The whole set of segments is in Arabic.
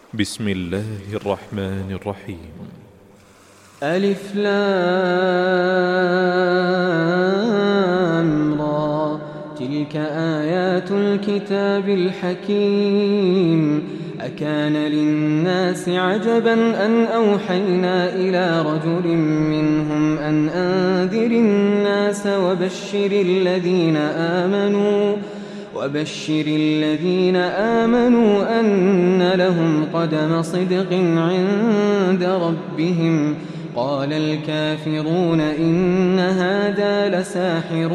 بسم الله الرحمن الرحيم. ألف لام را، تلك آيات الكتاب الحكيم. أكان للناس عجبا أن أوحينا إلى رجل منهم أن أنذر الناس وبشر الذين آمنوا أن لهم قدم صدق عند ربهم. قال الكافرون إن هذا لساحر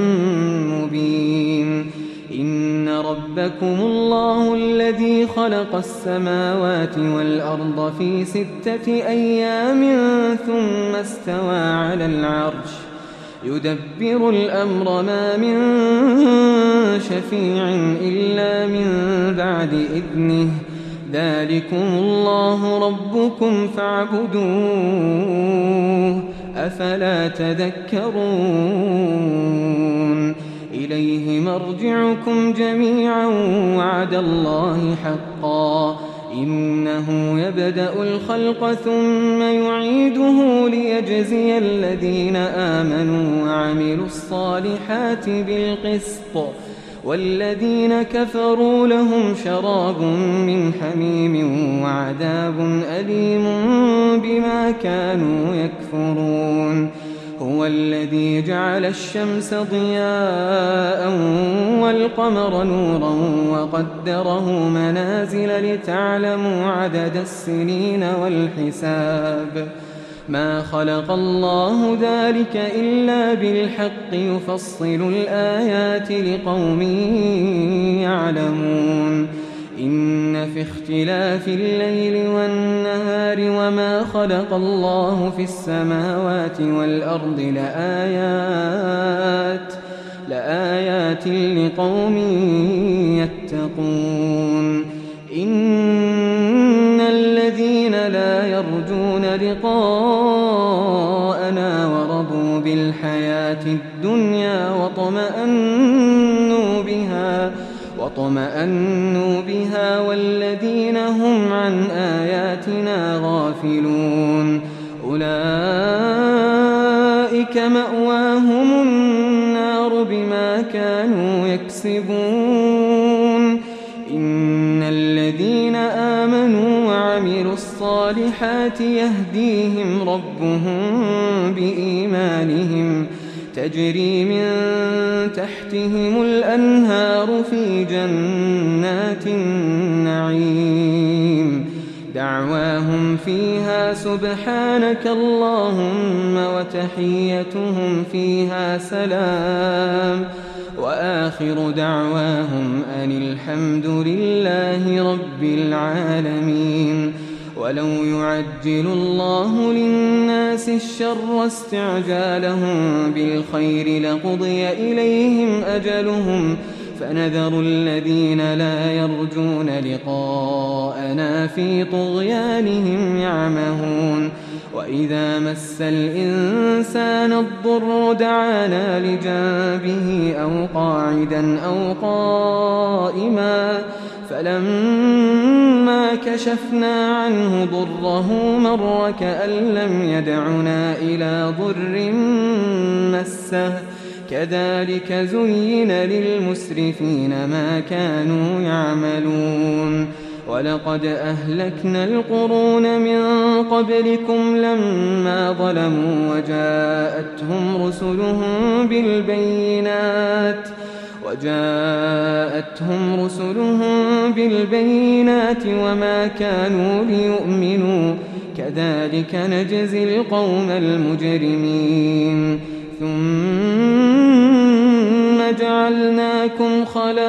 مبين. إن ربكم الله الذي خلق السماوات والأرض في 6 أيام ثم استوى على العرش يدبر الأمر ما من شفيع إلا من بعد إذنه. ذلكم الله ربكم فاعبدوه أفلا تذكرون. إليه مرجعكم جميعا وعد الله حقا. إنه يبدأ الخلق ثم يعيده ليجزي الذين آمنوا وعملوا الصالحات بالقسط، والذين كفروا لهم شراب من حميم وعذاب أليم بما كانوا يكفرون. هو الذي جعل الشمس ضياء والقمر نورا وقدره منازل لتعلموا عدد السنين والحساب. ما خلق الله ذلك إلا بالحق يفصل الآيات لقوم يعلمون. إن في اختلاف الليل والنهار وما خلق الله في السماوات والأرض لآيات لقوم يتقون. إن الذين لا يرجون لقاءنا ورضوا بالحياة الدنيا واطمأنوا بها والذين هم عن آياتنا غافلون أولئك مأواهم النار بما كانوا يكسبون. إن الذين آمنوا وعملوا الصالحات يهديهم ربهم بإيمانهم تجري من تحتهم الأنهار في جنات النعيم. دعواهم فيها سبحانك اللهم وتحيتهم فيها سلام، وآخر دعواهم أن الحمد لله رب العالمين. ولو يعجل الله للناس الشر استعجالهم بالخير لقضي إليهم أجلهم، فنذر الذين لا يرجون لقاءنا في طغيانهم يعمهون. وإذا مس الإنسان الضر دعانا لجنبه أو قاعدا أو قائما، فلما كشفنا عنه ضره مر كأن لم يدعنا إلى ضر مسه. كذلك زين للمسرفين ما كانوا يعملون. ولقد أهلكنا القرون من قبلكم لما ظلموا وجاءتهم رسلهم بالبينات وما كانوا ليؤمنوا. كذلك نجزي القوم المجرمين. ثم جعلناكم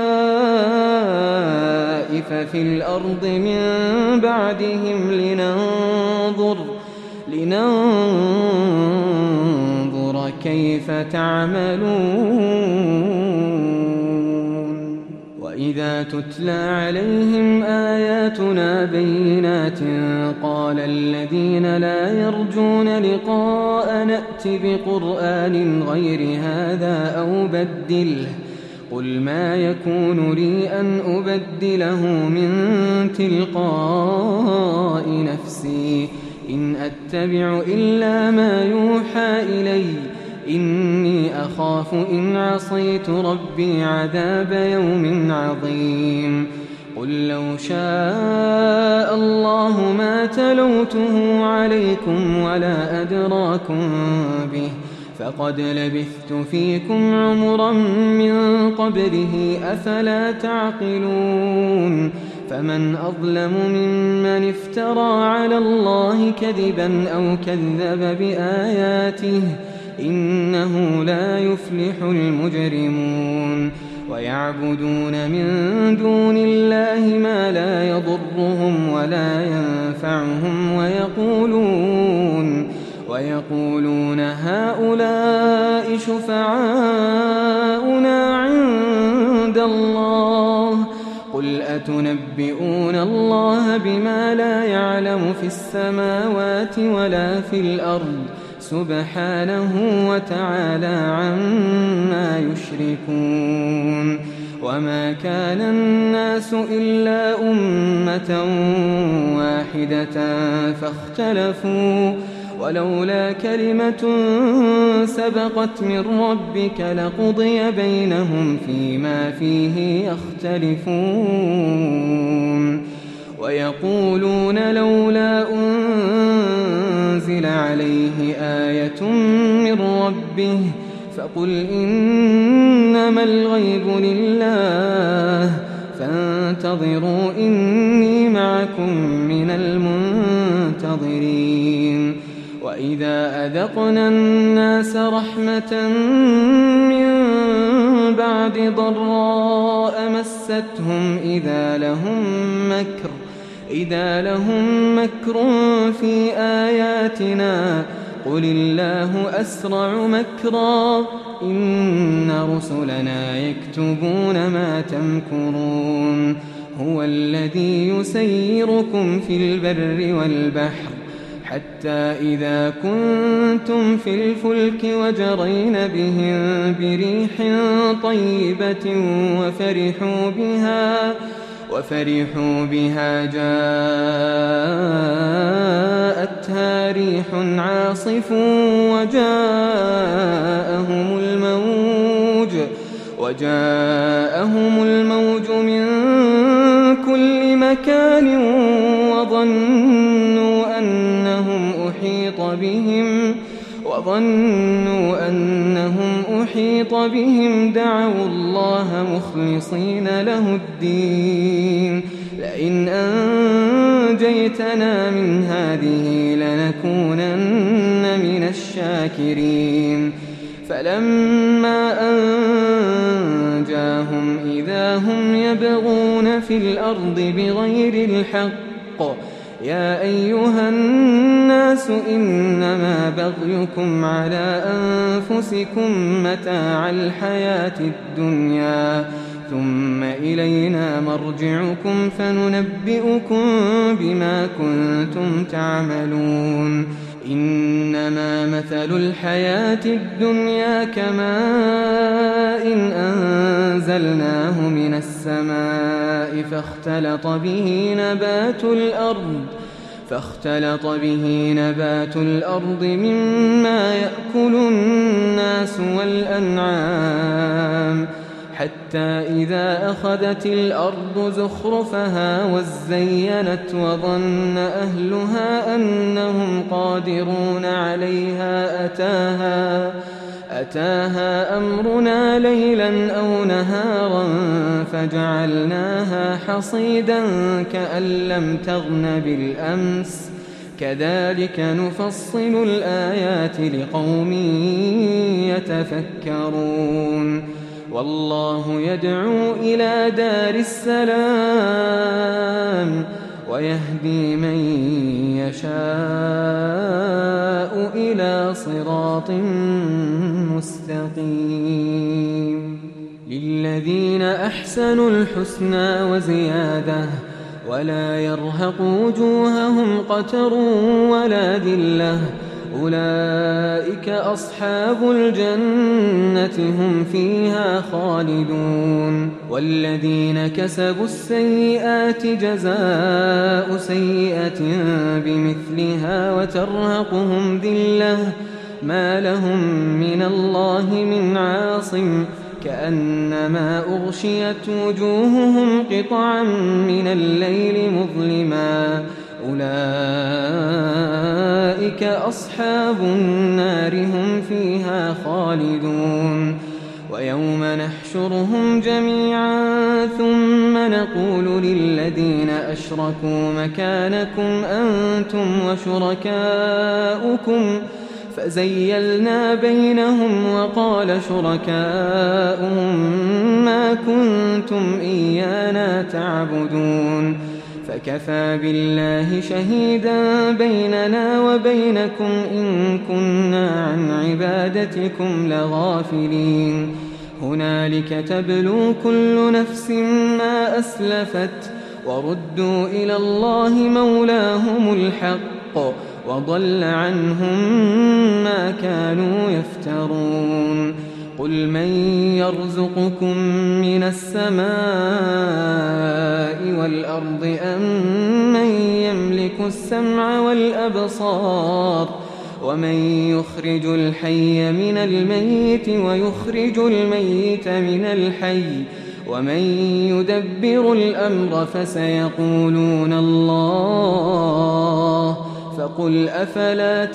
خلائف في الأرض من بعدهم لننظر كيف تعملون. وإذا تتلى عليهم آياتنا بينات قال الذين لا يرجون لقاء نأت بقرآن غير هذا أو بدله قل ما يكون لي أن أبدله من تلقاء نفسي إن أتبع إلا ما يوحى إلي إني أخاف إن عصيت ربي عذاب يوم عظيم قل لو شاء الله ما تلوته عليكم ولا أدراكم به فقد لبثت فيكم عمرا من قبله أفلا تعقلون فمن أظلم ممن افترى على الله كذبا أو كذب بآياته إنه لا يفلح المجرمون ويعبدون من دون الله ما لا يضرهم ولا ينفعهم ويقولون هؤلاء شفعاؤنا عند الله قل أتنبئون الله بما لا يعلم في السماوات ولا في الأرض سبحانه وتعالى عما يشركون وما كان الناس إلا أمة واحدة فاختلفوا ولولا كلمة سبقت من ربك لقضي بينهم فيما فيه يختلفون ويقولون لولا أنزل عليه آية من ربه فقل إنما الغيب لله فانتظروا إني معكم من المنتظرين وإذا أذقنا الناس رحمة من بعد ضراء مستهم إذا لهم مكر في آياتنا قل الله أسرع مكرا إن رسلنا يكتبون ما تمكرون هو الذي يسيركم في البر والبحر حتى إذا كنتم في الفلك وجرين بهم بريح طيبة وفرحوا بها جاءتها ريح عاصف وجاءهم الموج من كل مكان وظنوا أنهم أحيط بهم دعوا الله مخلصين له الدين لئن أنجيتنا من هذه لنكونن من الشاكرين فلما أنجاهم إذا هم يبغون في الأرض بغير الحق يا أيها الناس إنما بغيكم على أنفسكم متاع الحياة الدنيا ثم إلينا مرجعكم فننبئكم بما كنتم تعملون إنما مثل الحياة الدنيا كماء أنزلناه من السماء فاختلط به نبات الأرض مما يأكل الناس والأنعام حتى إذا أخذت الأرض زخرفها وزينت وظن أهلها أنهم قادرون عليها أتاها أمرنا ليلا أو نهارا فجعلناها حصيدا كأن لم تغن بالأمس كذلك نفصل الآيات لقوم يتفكرون والله يدعو إلى دار السلام ويهدي من يشاء إلى صراط مستقيم للذين أحسنوا الحسنى وزيادة ولا يرهق وجوههم قتر ولا ذلة أولئك أصحاب الجنة هم فيها خالدون والذين كسبوا السيئات جزاء سيئة بمثلها وترهقهم ذلة ما لهم من الله من عاصم كأنما أغشيت وجوههم قطعا من الليل مظلما أولئك أصحاب النار هم فيها خالدون ويوم نحشرهم جميعا ثم نقول للذين أشركوا مكانكم أنتم وشركاؤكم فزيلنا بينهم وقال شركاؤهم ما كنتم إيانا تعبدون فكفى بالله شهيدا بيننا وبينكم إن كنا عن عبادتكم لغافلين هنالك تبلو كل نفس ما أسلفت وردوا إلى الله مولاهم الحق وضل عنهم ما كانوا يفترون قل من يرزقكم من السماء والأرض أم من يملك السمع والأبصار ومن يخرج الحي من الميت ويخرج الميت من الحي ومن يدبر الأمر فسيقولون الله فقل أفلا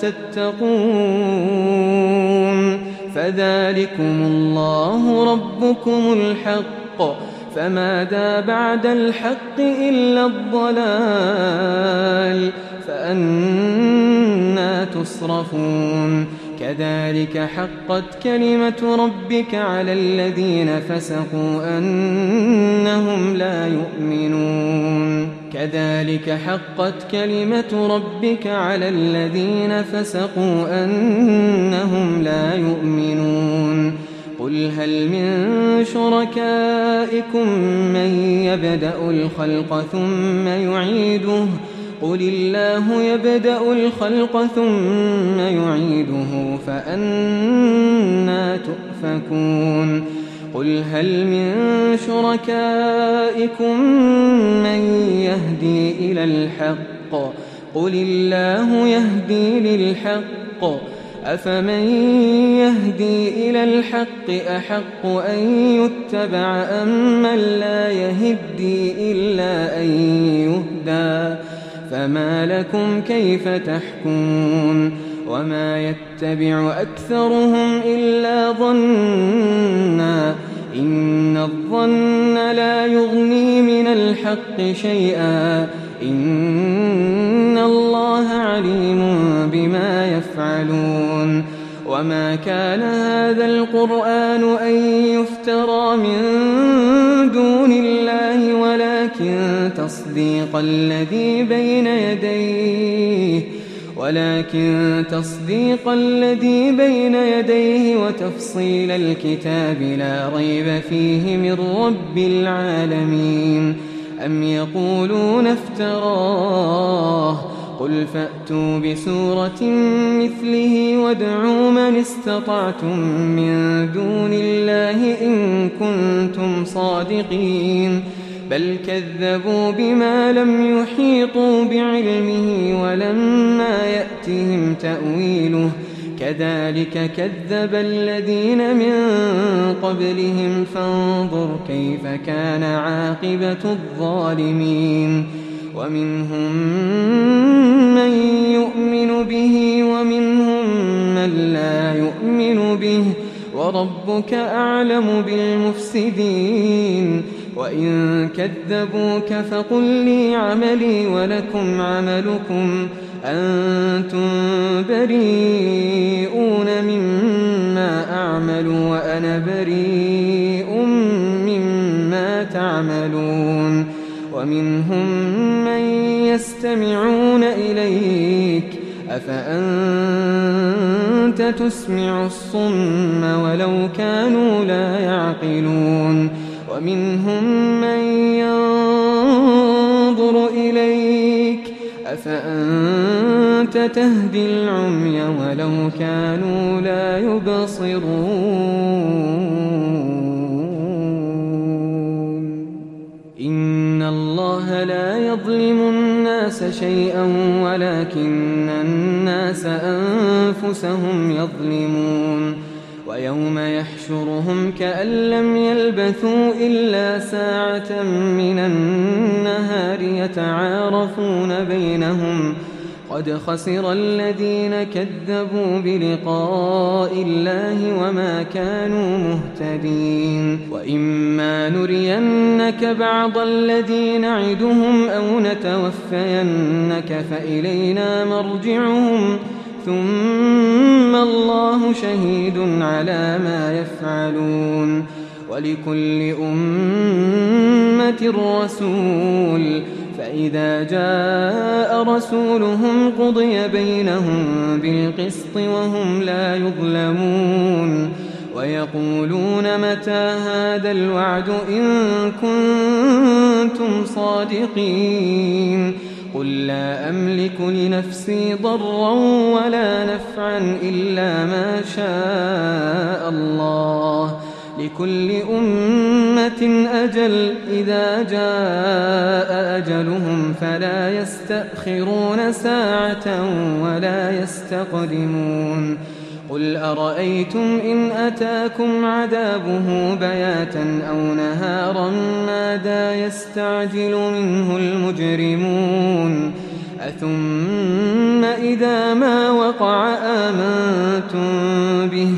تتقون فذلكم الله ربكم الحق فماذا بعد الحق إلا الضلال فأنى تصرفون كذلك حقت كلمة ربك على الذين فسقوا أنهم لا يؤمنون كذلك حقت كلمة ربك على الذين فسقوا أنهم لا يؤمنون قل هل من شركائكم من يبدأ الخلق ثم يعيده قل الله يبدأ الخلق ثم يعيده فأنى تؤفكون قل هل من شركائكم من يهدي إلى الحق قل الله يهدي للحق أفمن يهدي إلى الحق أحق أن يتبع أم من لا يهدي إلا أن يهدى فما لكم كيف تحكمون وما يتبع أكثرهم إلا ظنا إن الظن لا يغني من الحق شيئا إن الله عليم بما يفعلون وما كان هذا القرآن أن يفترى من دون الله ولكن تصديق الذي بين يديه وتفصيل الكتاب لا ريب فيه من رب العالمين أم يقولون افتراه قل فأتوا بسورة مثله وادعوا من استطعتم من دون الله إن كنتم صادقين بل كذبوا بما لم يحيطوا بعلمه ولما يأتهم تأويله كذلك كذب الذين من قبلهم فانظر كيف كان عاقبة الظالمين ومنهم من يؤمن به ومنهم من لا يؤمن به وربك أعلم بالمفسدين وإن كذبوك فقل لي عملي ولكم عملكم أنتم بريئون مما أعمل وأنا بريء مما تعملون ومنهم من يستمعون إليك أفأنت تسمع الصم ولو كانوا لا يعقلون ومنهم من ينظر إليك أفأنت تهدي العمي ولو كانوا لا يبصرون إن الله لا يظلم الناس شيئا ولكن الناس أنفسهم يظلمون ويوم يحشرهم كأن لم يلبثوا إلا ساعة من النهار يتعارفون بينهم قد خسر الذين كذبوا بلقاء الله وما كانوا مهتدين وإما نرينك بعض الذي نعدهم أو نتوفينك فإلينا مرجعهم ثم الله شهيد على ما يفعلون ولكل أمة رسول فإذا جاء رسولهم قضي بينهم بالقسط وهم لا يظلمون ويقولون متى هذا الوعد إن كنتم صادقين قل لا أملك لنفسي ضرا ولا نفعا إلا ما شاء الله لكل أمة أجل إذا جاء أجلهم فلا يستأخرون ساعة ولا يستقدمون قل أرأيتم إن أتاكم عذابه بياتا أو نهارا ماذا يستعجل منه المجرمون أثم إذا ما وقع آمنتم به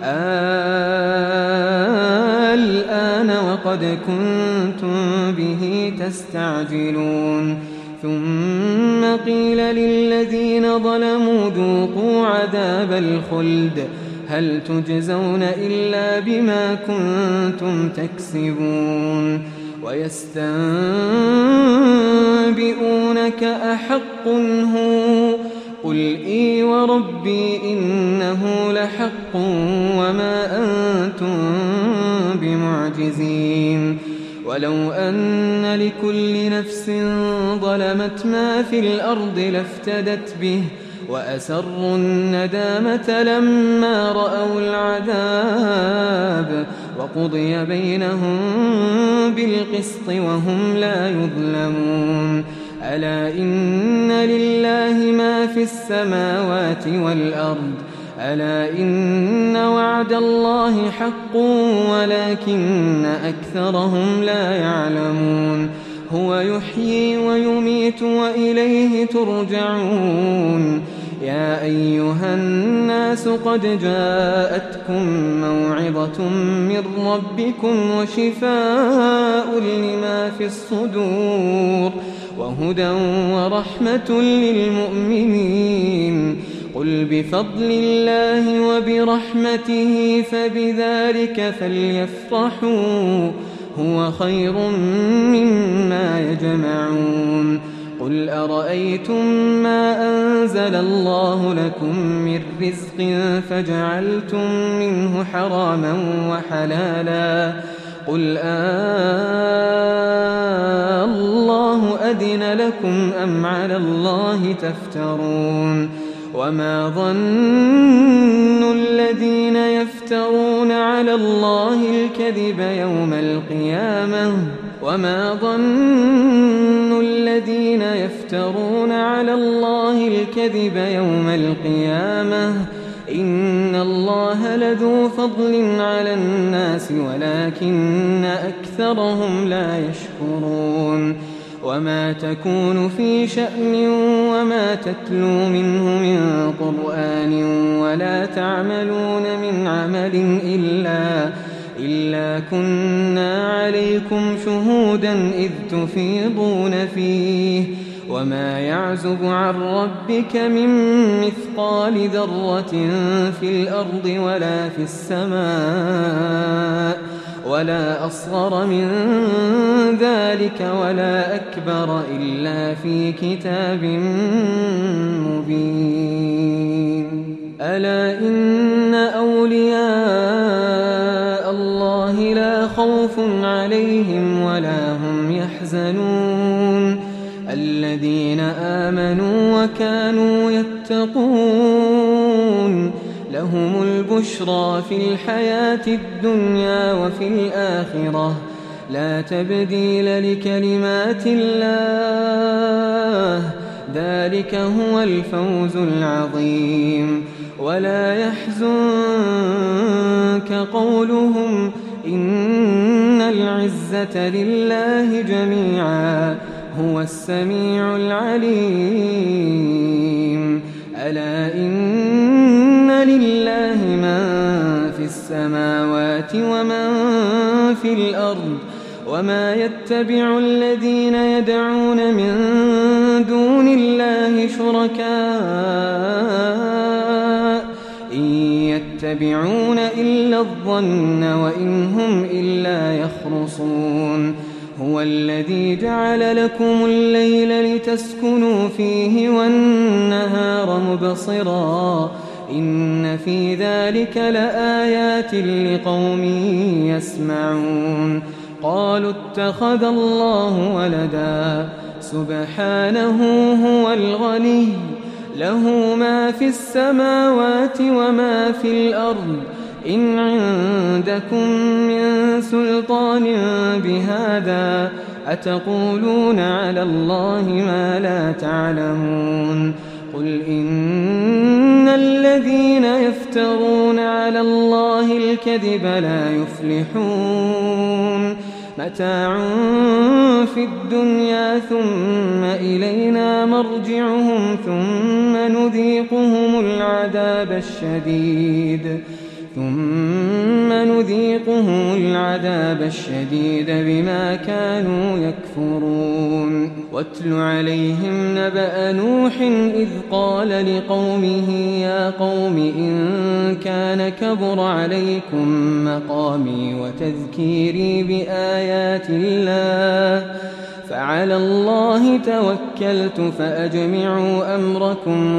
الآن وقد كنتم به تستعجلون ثم قيل للذين ظلموا ذوقوا عذاب الخلد هل تجزون إلا بما كنتم تكسبون ويستنبئونك أحق هو قل إي وربي إنه لحق وما أنتم بمعجزين ولو أن لكل نفس ظلمت ما في الأرض لافتدت به وأسروا الندامة لما رأوا العذاب وقضي بينهم بالقسط وهم لا يظلمون ألا إن لله ما في السماوات والأرض ألا إن وعد الله حق ولكن أكثرهم لا يعلمون هو يحيي ويميت وإليه ترجعون يا أيها الناس قد جاءتكم موعظة من ربكم وشفاء لما في الصدور وهدى ورحمة للمؤمنين قل بفضل الله وبرحمته فبذلك فليفرحوا هو خير مما يجمعون قل أرأيتم ما أنزل الله لكم من رزق فجعلتم منه حراما وحلالا قل الله أذن لكم أم على الله تفترون وما ظن الذين يفترون على الله الكذب يوم القيامة إن الله لذو فضل على الناس ولكن أكثرهم لا يشكرون وما تكون في شأن وما تتلو منه من قرآن ولا تعملون من عمل إلا كنا عليكم شهودا إذ تفيضون فيه وما يعزب عن ربك من مثقال ذرة في الأرض ولا في السماء ولا أصغر من ذلك ولا أكبر إلا في كتاب مبين ألا إن أولياء الله لا خوف عليهم ولا هم يحزنون الذين آمنوا وكانوا يتقون لهم البشرى في الحياة الدنيا وفي الآخرة لا تبديل لكلمات الله ذلك هو الفوز العظيم ولا يحزنك قولهم إن العزة لله جميعا هو السميع العليم ألا إن لله من في السماوات ومن في الأرض وما يتبع الذين يدعون من دون الله شركاء إن يتبعون إلا الظن وإن هم إلا يخرصون هو الذي جعل لكم الليل لتسكنوا فيه والنهار مبصرا إن في ذلك لآيات لقوم يسمعون قالوا اتخذ الله ولدا سبحانه هو الغني له ما في السماوات وما في الأرض إن عندكم من سلطان بهذا أتقولون على الله ما لا تعلمون قل إن الذين يفترون على الله الكذب لا يفلحون متاع في الدنيا ثم إلينا مرجعهم ثم نذيقهم العذاب الشديد بما كانوا يكفرون واتل عليهم نبأ نوح إذ قال لقومه يا قوم إن كان كبر عليكم مقامي وتذكيري بآيات الله فعلى الله توكلت فأجمعوا أمركم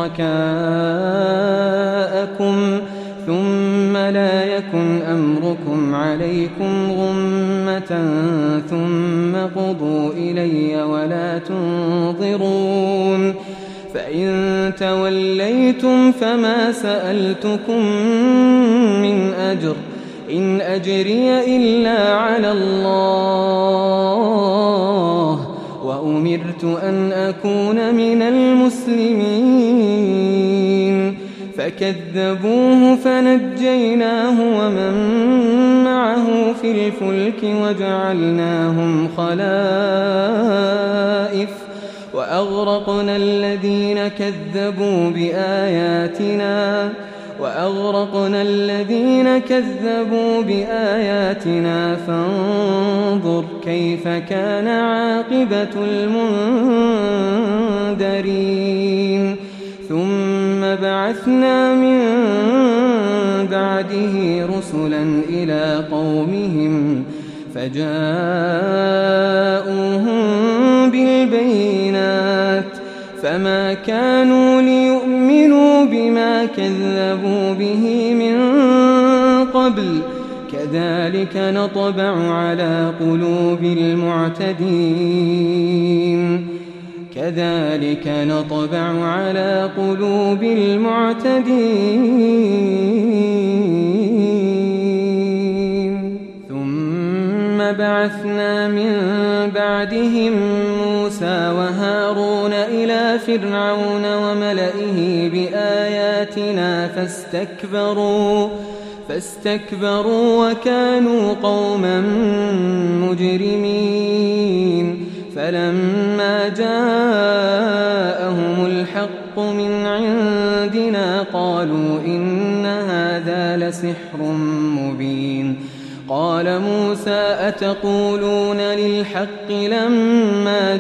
وشركاءكم ثم لا يكن أمركم عليكم غمة ثم قضوا إلي ولا تنظرون فإن توليتم فما سألتكم من أجر إن أجري إلا على الله وأمرت أن أكون من المسلمين فكذبوه فنجيناه ومن معه في الفلك وجعلناهم خلائف وأغرقنا الذين كذبوا بآياتنا فانظر كيف كان عاقبة المنذرين ثم بعثنا من بعده رسلا إلى قومهم فجاءوهم بالبينات فما كانوا ليؤمنوا بما كذبوا به من قبل كذلك نطبع على قلوب المعتدين ثم بعثنا من بعدهم موسى وهارون إلى فرعون وملئه بآياتنا فاستكبروا وكانوا قوما مجرمين فلما جاءهم الحق من عندنا قالوا إن هذا لسحر مبين قال موسى أتقولون للحق لما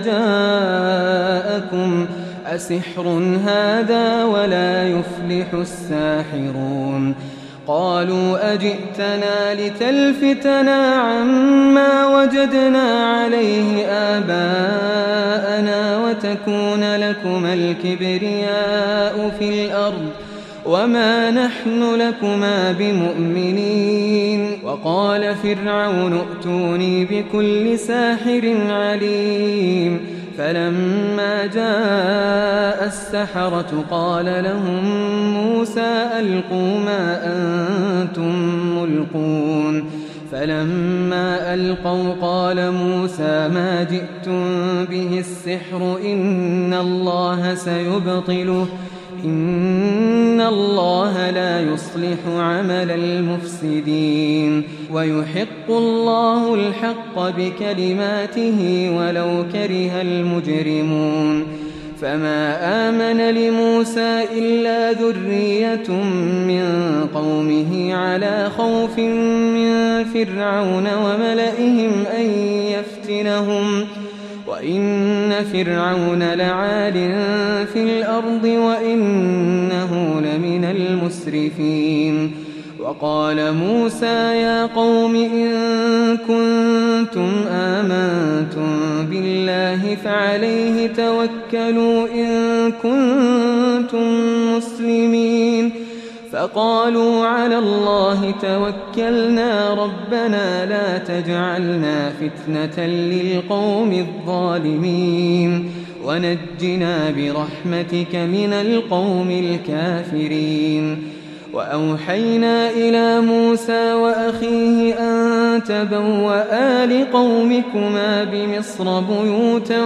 جاءكم أسحر هذا ولا يفلح الساحرون قالوا أجئتنا لتلفتنا عما وجدنا عليه آباءنا وتكون لكما الكبرياء في الأرض وما نحن لكما بمؤمنين وقال فرعون ائتوني بكل ساحر عليم فلما جاء السحرة قال لهم موسى ألقوا ما أنتم ملقون فلما ألقوا قال موسى ما جئتم به السحر إن الله سيبطله إن الله لا يصلح عمل المفسدين ويحق الله الحق بكلماته ولو كره المجرمون فما آمن لموسى إلا ذرية من قومه على خوف من فرعون وملئهم أن يفتنهم وإن فرعون لعال في الأرض وإنه لمن المسرفين وقال موسى يا قوم إن كنتم آمنتم بالله فعليه توكلوا إن كنتم مسلمين فقالوا على الله توكلنا ربنا لا تجعلنا فتنة للقوم الظالمين ونجنا برحمتك من القوم الكافرين وأوحينا إلى موسى وأخيه أن تبوأ لقومكما بمصر بيوتا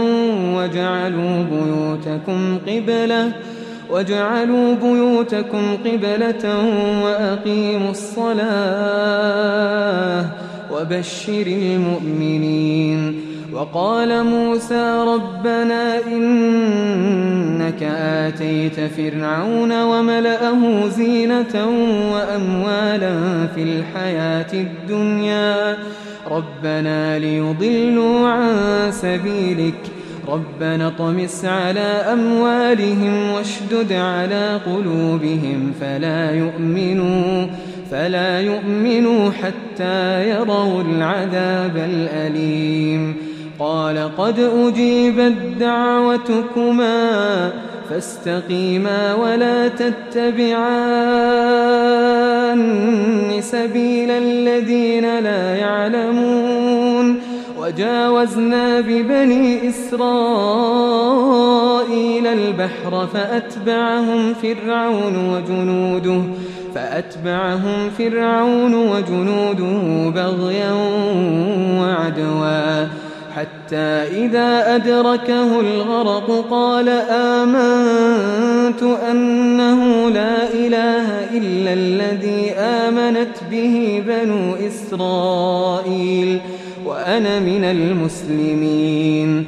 وجعلوا بيوتكم قبلة وأقيموا الصلاة وبشر المؤمنين وقال موسى ربنا إنك آتيت فرعون وملأه زينة وأموالا في الحياة الدنيا ربنا ليضلوا عن سبيلك ربنا اطمس على أموالهم واشدد على قلوبهم فلا يؤمنوا حتى يروا العذاب الأليم قال قد أجيبت دعوتكما فاستقيما ولا تتبعان سبيل الذين لا يعلمون وجاوزنا ببني إسرائيل البحر فأتبعهم فرعون وجنوده بغيا وعدوا حتى إذا أدركه الغرق قال آمنت أنه لا إله إلا الذي آمنت به بنو إسرائيل وأنا من المسلمين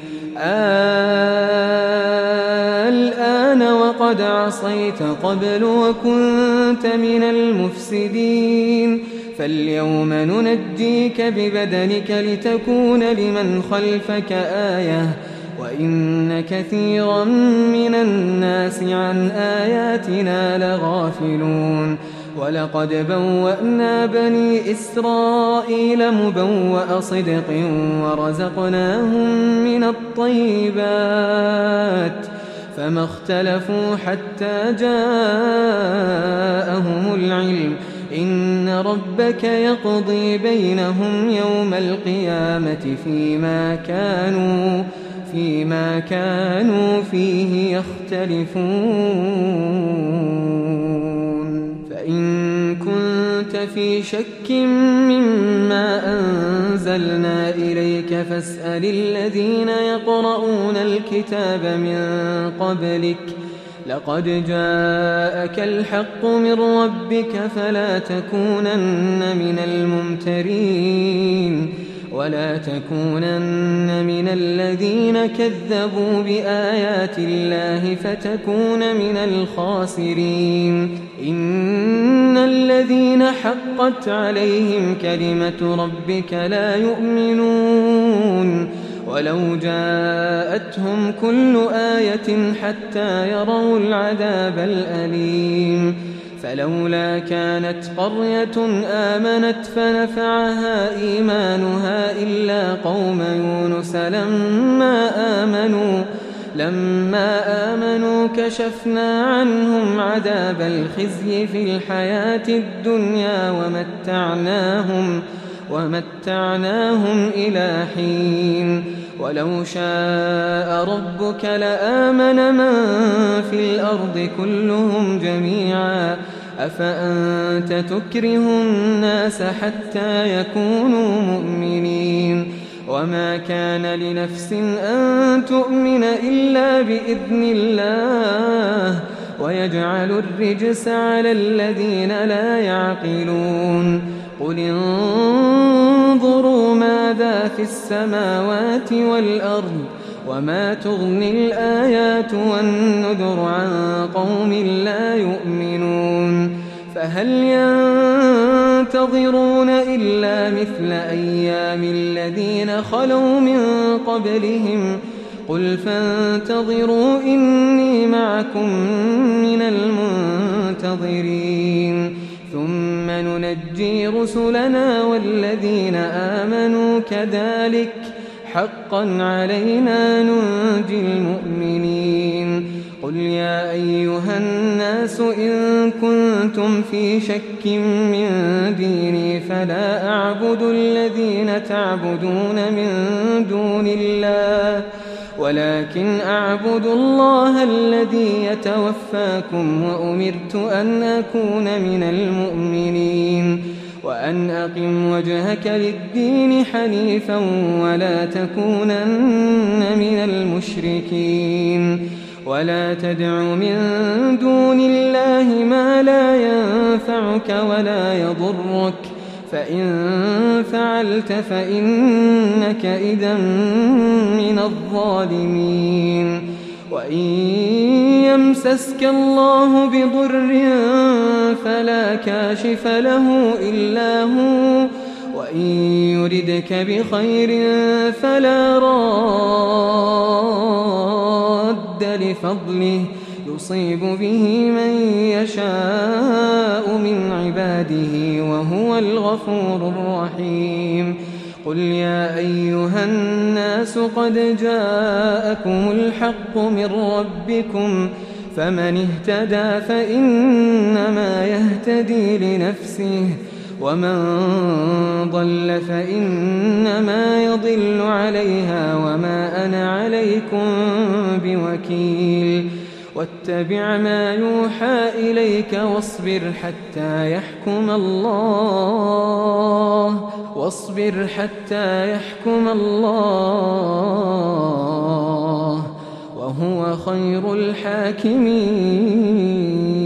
الآن وقد عصيت قبل وكنت من المفسدين فاليوم ننجيك ببدنك لتكون لمن خلفك آية وإن كثيرا من الناس عن آياتنا لغافلون ولقد بوأنا بني إسرائيل مبوأ صدق ورزقناهم من الطيبات فما اختلفوا حتى جاءهم العلم إن ربك يقضي بينهم يوم القيامة فيما كانوا فيه يختلفون فإن كنت في شك مما أنزلنا إليك فاسأل الذين يقرؤون الكتاب من قبلك لقد جاءك الحق من ربك فلا تكونن من الممترين ولا تكونن من الذين كذبوا بآيات الله فتكون من الخاسرين إن الذين حقت عليهم كلمة ربك لا يؤمنون ولو جاءتهم كل آية حتى يروا العذاب الأليم فلولا كانت قرية آمنت فنفعها إيمانها إلا قوم يونس لما آمنوا كشفنا عنهم عذاب الخزي في الحياة الدنيا ومتعناهم إلى حين ولو شاء ربك لآمن من في الأرض كلهم جميعا أفأنت تكره الناس حتى يكونوا مؤمنين وما كان لنفس أن تؤمن إلا بإذن الله ويجعل الرجس على الذين لا يعقلون قل انظروا ماذا في السماوات والأرض وما تغني الآيات والنذر عن قوم لا يؤمنون فهل ينتظرون إلا مثل أيام الذين خلوا من قبلهم قل فانتظروا إني معكم من المنتظرين ثم ننجي رسلنا والذين آمنوا كذلك حقا علينا ننجي المؤمنين قل يا أيها الناس إن كنتم في شك من ديني فلا أعبد الذين تعبدون من دون الله ولكن أعبد الله الذي يتوفاكم وأمرت أن أكون من المؤمنين وأن أقم وجهك للدين حنيفا ولا تكونن من المشركين ولا تدع من دون الله ما لا ينفعك ولا يضرك فإن فعلت فإنك إذا من الظالمين وإن يمسسك الله بضر فلا كاشف له إلا هو وإن يردك بخير فلا راد لفضله يصيب به من يشاء من عباده وهو الغفور الرحيم قل يا أيها الناس قد جاءكم الحق من ربكم فمن اهتدى فإنما يهتدي لنفسه ومن ضل فإنما يضل عليها وما أنا عليكم بوكيل واتبع ما يوحى إليك واصبر حتى يحكم الله وهو خير الحاكمين